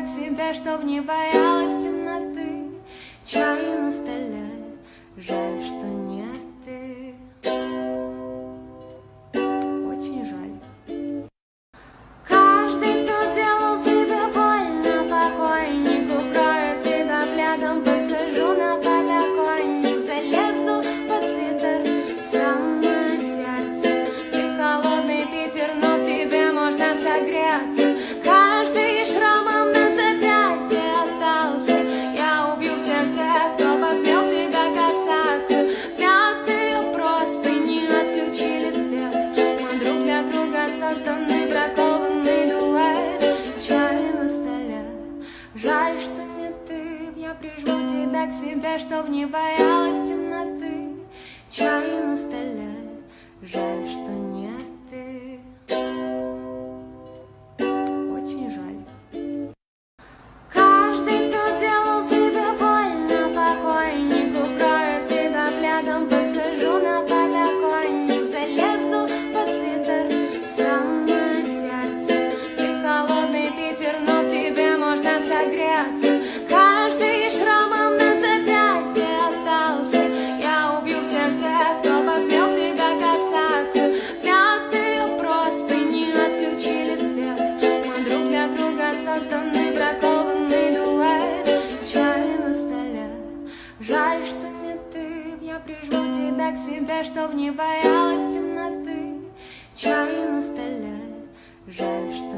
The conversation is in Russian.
тебя к себе, чтоб не боялась темноты. Чай на столе, жаль, что не ты. Очень жаль. Каждый, кто делал тебе больно, покойник, укрою тебя пледом, посажу на подоконник, залезу под свитер в самое сердце. Ты холодный Питер, но в тебе можно согреться. Каждый шрамом на запястье остался. Я убью всех тех, кто посмел тебя касаться. Пятые простыни отключили свет. Мы друг для друга созданы, бракованный дуэт. Чай на столе, жаль, что не ты. Я прижму тебя к себе, чтоб не боялась темноты. Чай на столе, жаль, что не ты. Очень жаль. Каждый, кто делал тебе больно, покойник, укрою тебя пледом, посажу на подоконник, залезу под свитер в самое сердце. Ты холодный Питер, но в тебе можно согреться. Каждый шрамом на запястье остался. Я убью всех тех, кто посмел тебя касаться. Пятые простыни отключили свет. Мы друг для друга созданы, бракованный дуэт. Чай на столе, жаль, что не ты. Я прижму тебя к себе, чтоб не боялась темноты. Чай на столе, жаль, что